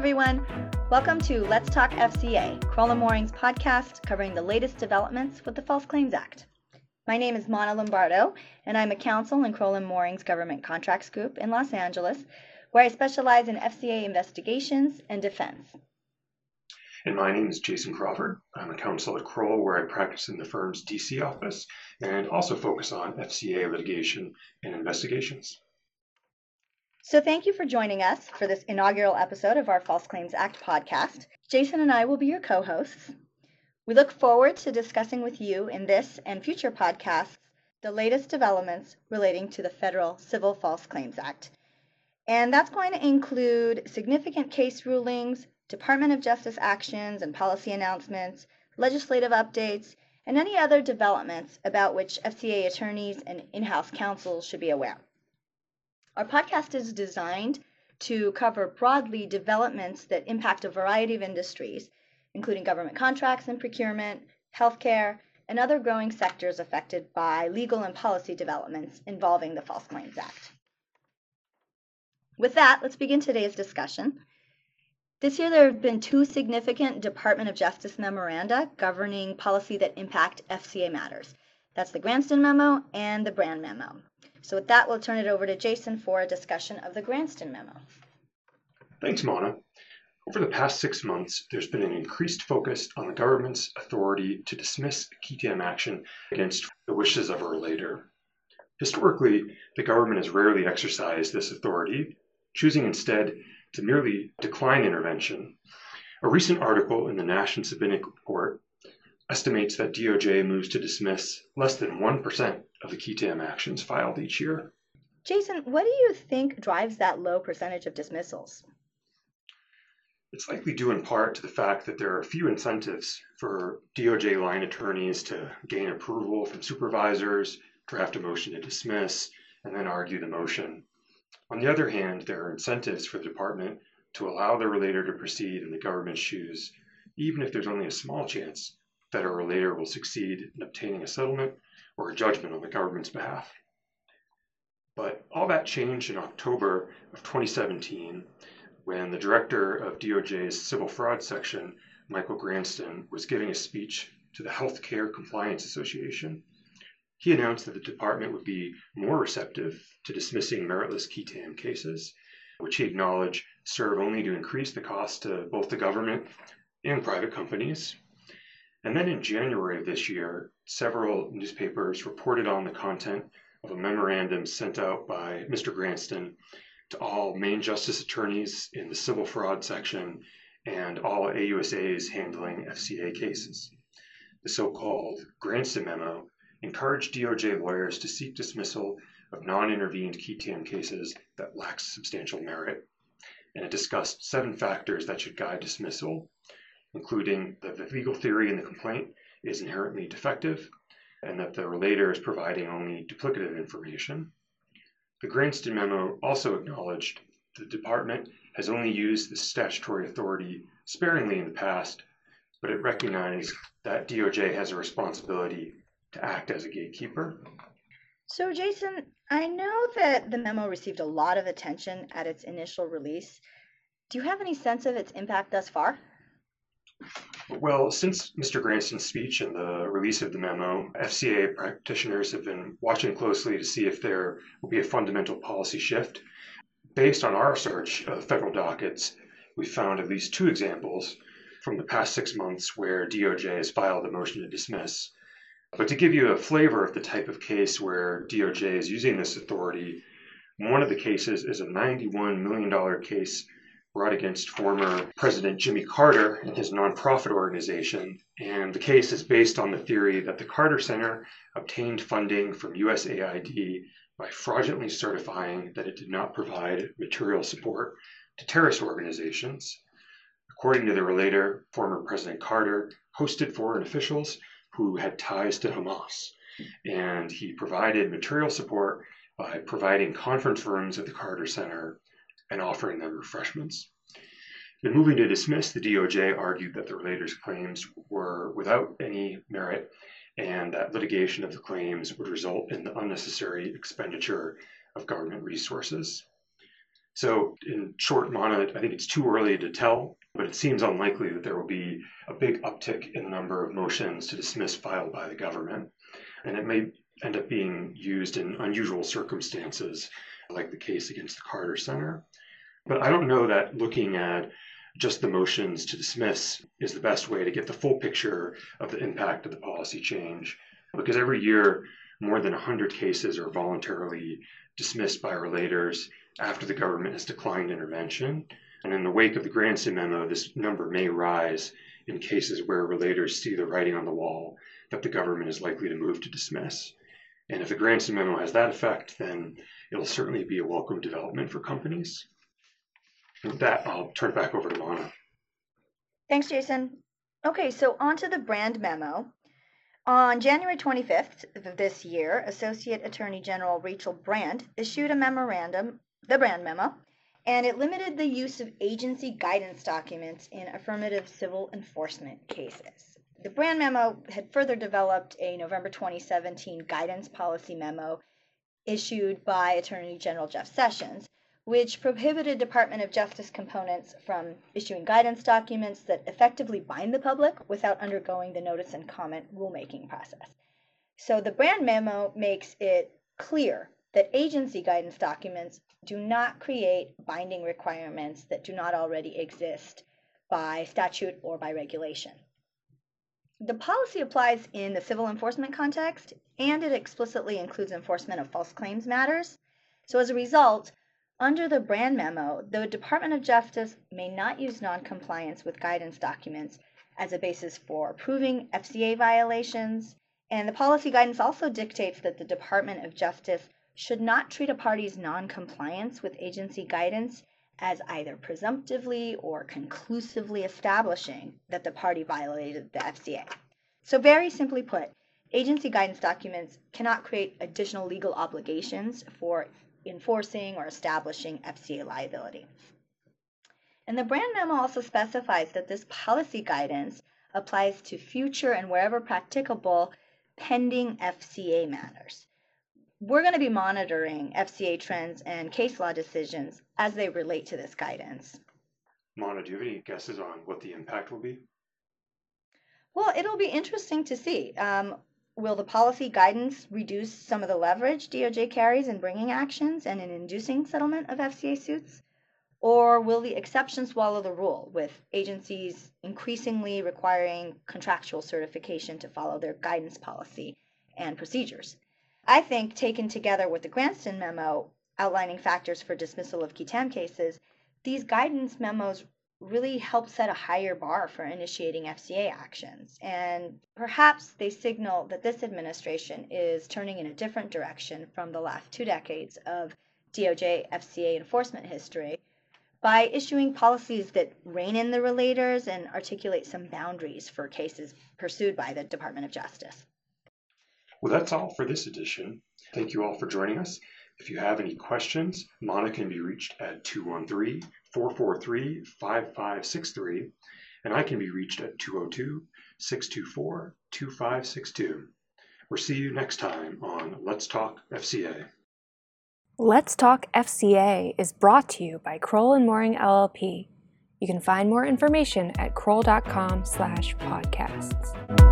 everyone. Welcome to Let's Talk FCA, Crowell & Mooring's podcast covering the latest developments with the False Claims Act. My name is Mona Lombardo, and I'm a counsel in Crowell & Mooring's Government Contracts Group in Los Angeles, where I specialize in FCA investigations and defense. And my name is Jason Crawford. I'm a counsel at Crowell, where I practice in the firm's DC office and also focus on FCA litigation and investigations. So thank you for joining us for this inaugural episode of our False Claims Act podcast. Jason and I will be your co-hosts. We look forward to discussing with you in this and future podcasts the latest developments relating to the Federal Civil False Claims Act. And that's going to include significant case rulings, Department of Justice actions and policy announcements, legislative updates, and any other developments about which FCA attorneys and in-house counsel should be aware. Our podcast is designed to cover broadly developments that impact a variety of industries, including government contracts and procurement, healthcare, and other growing sectors affected by legal and policy developments involving the False Claims Act. With that, let's begin today's discussion. This year, there have been two significant Department of Justice memoranda governing policy that impact FCA matters. That's the Granston Memo and the Brand Memo. So with that, we'll turn it over to Jason for a discussion of the Granston Memo. Thanks, Mona. Over the past 6 months, there's been an increased focus on the government's authority to dismiss QTAM action against the wishes of a relator. Historically, the government has rarely exercised this authority, choosing instead to merely decline intervention. A recent article in the Nash Sabinic Report estimates that DOJ moves to dismiss less than 1% of the QTAM actions filed each year. Jason, what do you think drives that low percentage of dismissals? It's likely due in part to the fact that there are few incentives for DOJ line attorneys to gain approval from supervisors, draft a motion to dismiss, and then argue the motion. On the other hand, there are incentives for the department to allow the relator to proceed in the government's shoes, even if there's only a small chance that a relator will succeed in obtaining a settlement or a judgment on the government's behalf. But all that changed in October of 2017 when the director of DOJ's Civil Fraud Section, Michael Granston, was giving a speech to the Healthcare Compliance Association. He announced that the department would be more receptive to dismissing meritless QTAM cases, which he acknowledged serve only to increase the cost to both the government and private companies. And then in January of this year, several newspapers reported on the content of a memorandum sent out by Mr. Granston to all Main Justice attorneys in the Civil Fraud Section and all AUSAs handling FCA cases. The so-called Granston Memo encouraged DOJ lawyers to seek dismissal of non-intervened QTAM cases that lack substantial merit, and it discussed 7 factors that should guide dismissal, including that the legal theory in the complaint is inherently defective and that the relator is providing only duplicative information. The Granston Memo also acknowledged the department has only used the statutory authority sparingly in the past, but it recognized that DOJ has a responsibility to act as a gatekeeper. So Jason, I know that the memo received a lot of attention at its initial release. Do you have any sense of its impact thus far? Well, since Mr. Granston's speech and the release of the memo, FCA practitioners have been watching closely to see if there will be a fundamental policy shift. Based on our search of federal dockets, we found at least 2 examples from the past 6 months where DOJ has filed a motion to dismiss. But to give you a flavor of the type of case where DOJ is using this authority, one of the cases is a $91 million case brought against former President Jimmy Carter and his nonprofit organization. And the case is based on the theory that the Carter Center obtained funding from USAID by fraudulently certifying that it did not provide material support to terrorist organizations. According to the relator, former President Carter hosted foreign officials who had ties to Hamas, and he provided material support by providing conference rooms at the Carter Center and offering them refreshments. In moving to dismiss, the DOJ argued that the relator's claims were without any merit and that litigation of the claims would result in the unnecessary expenditure of government resources. So in short, Mana, I think it's too early to tell, but it seems unlikely that there will be a big uptick in the number of motions to dismiss filed by the government. And it may end up being used in unusual circumstances, like the case against the Carter Center. But I don't know that looking at just the motions to dismiss is the best way to get the full picture of the impact of the policy change, because every year more than 100 cases are voluntarily dismissed by relators after the government has declined intervention. And in the wake of the Granston memo, this number may rise in cases where relators see the writing on the wall that the government is likely to move to dismiss. And if the Granston memo has that effect, then it'll certainly be a welcome development for companies. And with that, I'll turn it back over to Mana. Thanks, Jason. Okay, so on to the Brand memo. On January 25th of this year, Associate Attorney General Rachel Brand issued a memorandum, the Brand memo, and it limited the use of agency guidance documents in affirmative civil enforcement cases. The Brand memo had further developed a November 2017 guidance policy memo issued by Attorney General Jeff Sessions, which prohibited Department of Justice components from issuing guidance documents that effectively bind the public without undergoing the notice and comment rulemaking process. So the Brand memo makes it clear that agency guidance documents do not create binding requirements that do not already exist by statute or by regulation. The policy applies in the civil enforcement context, and it explicitly includes enforcement of false claims matters. So as a result, under the Brand memo, the Department of Justice may not use noncompliance with guidance documents as a basis for proving FCA violations, and the policy guidance also dictates that the Department of Justice should not treat a party's noncompliance with agency guidance as either presumptively or conclusively establishing that the party violated the FCA. So very simply put, agency guidance documents cannot create additional legal obligations for enforcing or establishing FCA liability. And the Brand memo also specifies that this policy guidance applies to future and wherever practicable pending FCA matters. We're going to be monitoring FCA trends and case law decisions as they relate to this guidance. Mana, do you have any guesses on what the impact will be? Well, it'll be interesting to see. Will the policy guidance reduce some of the leverage DOJ carries in bringing actions and in inducing settlement of FCA suits? Or will the exception swallow the rule, with agencies increasingly requiring contractual certification to follow their guidance policy and procedures? I think, taken together with the Granston memo outlining factors for dismissal of qui tam cases, these guidance memos really help set a higher bar for initiating FCA actions, and perhaps they signal that this administration is turning in a different direction from the last 2 decades of DOJ FCA enforcement history by issuing policies that rein in the relators and articulate some boundaries for cases pursued by the Department of Justice. Well, that's all for this edition. Thank you all for joining us. If you have any questions, Mana can be reached at 213-443-5563, and I can be reached at 202-624-2562. We'll see you next time on Let's Talk FCA. Let's Talk FCA is brought to you by Kroll & Mooring LLP. You can find more information at kroll.com/podcasts.